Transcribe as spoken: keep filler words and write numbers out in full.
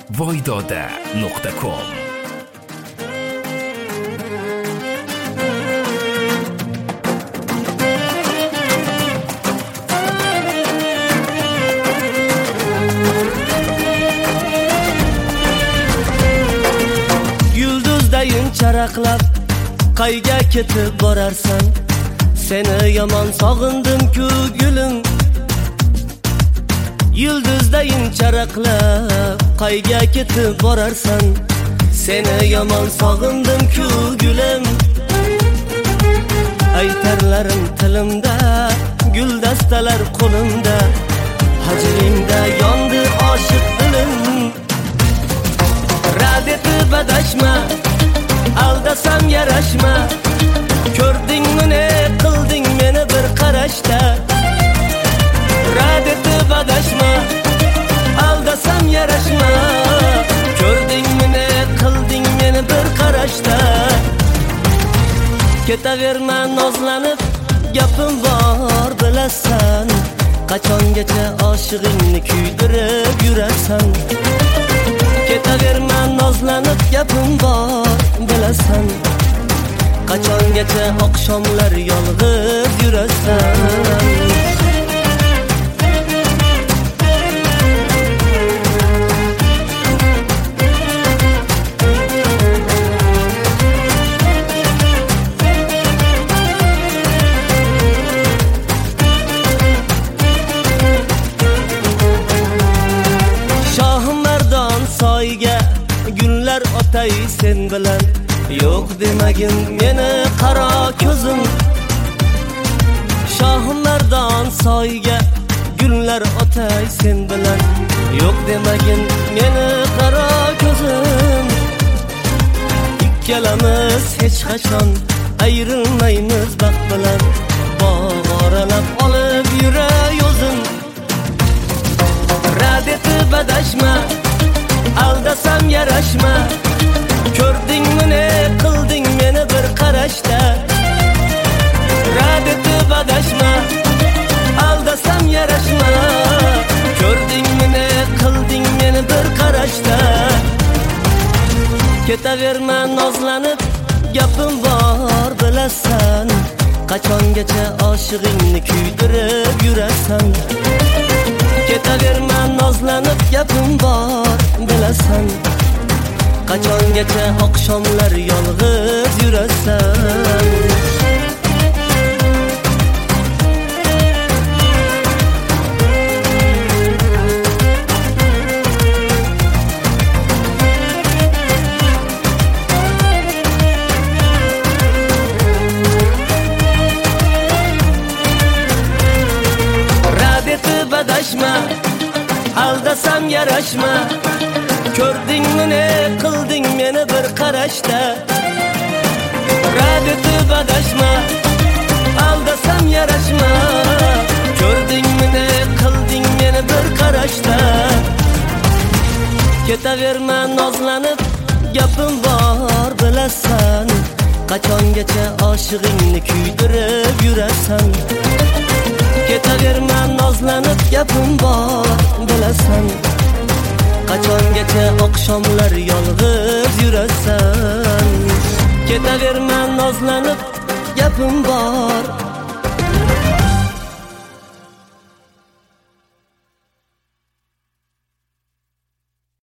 voydoda nuqta com. Yulduzdayin charaqlab qayga ketib borarsan? Seni yomon sog'indim-ku gulim. Yulduzdayin charaqlab qayga ketib borarsan? Seni yomon sog'indim-ku gulim. Aytarlarim tilimda, guldastalar qo'limda, hajringda yondi oshiq dilim. Rad etib adashma, aldasam yarashma. Ko'rdingmi ne qilding meni bir qarashda? Rad etib adashma, aldasam yarashma. Ko'rdingmi ne qilding meni bir qarashda? Ketaverma nozlanib, gapim bor bilasan. Qachongacha oshig'ingni kuydirib yurasan? Ketaverma nozlanib, gapim bor bilasan. Qachongacha oqshomlar yolg'iz yurasan? Günler otay sen bilan, yo'q demagin meni qaro ko'zim. Shohimardon soyga günler otay sen bilan, yo'q demagin meni qaro ko'zim. Ikkalamiz hech qachon ayrilmaymiz baxt bilan, bog' oralab olib yuray o'zim. Rad etib adashma, aldasam yarashma. Ko'rdingmi ne qilding meni bir qarashda? Rad etib adashma, aldasam yarashma. Ko'rdingmi ne qilding meni bir qarashda? Ketaverma nozlanib, gapim bor bilasan. Qachongacha oshig'ingni kuydirib yurasan? Ketaverma nozlanib, gapim bor bilasan. Qachongacha oqshomlar yolg'iz yurasan? Rad etib adashma, aldasam yarashma. Ko'rdingmi ne qilding meni bir qarashda? Rad etib adashma, aldasam yarashma. Ko'rdingmi ne qilding meni bir qarashda? Ketaverma nozlanib, gapim bor bilasan. Qachongacha oshig'ingni kuydirib yurasan? Ketaverma nozlanib, gapim bor bilasan. Qachongacha oqshomlar yolg'iz yurasan? Ketaverma nozlanib, gapim bor